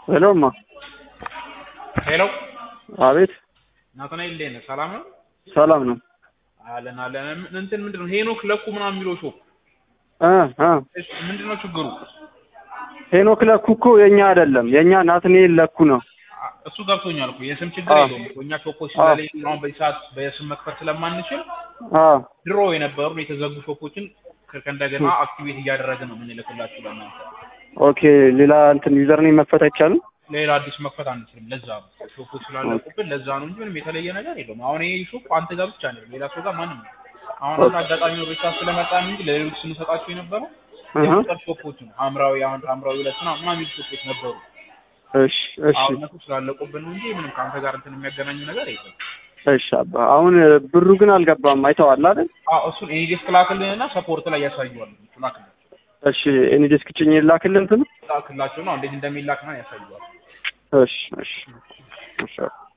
ሄሎ ማ ሄሎ አቤት ናትናኤል እንዴት ነህ? ሰላም ነው? ሰላም ነው አለን እንትን ምንድነው ሄኖክ ለኩ ምናምን የሚለው ሾፕ እሺ ምንድነው ችግሩ? ሄኖክ ለኩ እኮ የኛ አይደለም የኛ ናትናኤል ለኩ ነው። እሱ ገብቶኛል እኮ የስም ችግር የለውም እኮ እኛ ሾፖች ስለሌሉ አሁን በሰዓት በስም መክፈት ስለማንችል ድሮ የነበሩ የተዘጉ ሾፖችን ከእንደገና አክቲቬት እያደረገ ነው የምንልክላችሁ ለእናንተ። ኦኬ ሌላ እንትን ዩዘር ኔም መክፈት አይቻልም? ሌላ አዲስ መክፈት አንችልም። ለዛ ነው ሾፖች ስላለቁብን ለዛ ነው እንጂ ምንም የተለየ ነገር የለውም። አሁን ይሄ ሾፕ አንተ ጋር ብቻ ነው ሌላ ሰው ጋር ማንም ነው። አሁን አጋጣሚ ወርቻ ስለመጣ እንጂ ለሌሎች ስንሰጣቸው የነበረው የቁጥር ሾፖች ነው። ሐምራዊ ሁለትና ምናምን ሾፖች ነበሩ። እሺ አሁን እነሱ ስላለቁብን ነው እንጂ ምንም ካንተ ጋር እንትን የሚያገናኙ ነገር የለም። እሺ አባ አሁን ብሩ ግን አልገባም አይተዋል አይደል? እሱን ኤኒዴስክ ላክልንና ሰፖርት ላይ ያሳዩዋል። ላክልን። እሺ ኤኒዴስክ ጭኜ ላክልን እንትን ላክላቸው ነው እንዴት እንደሚላክ ነው ያሳዩዋል። እሺ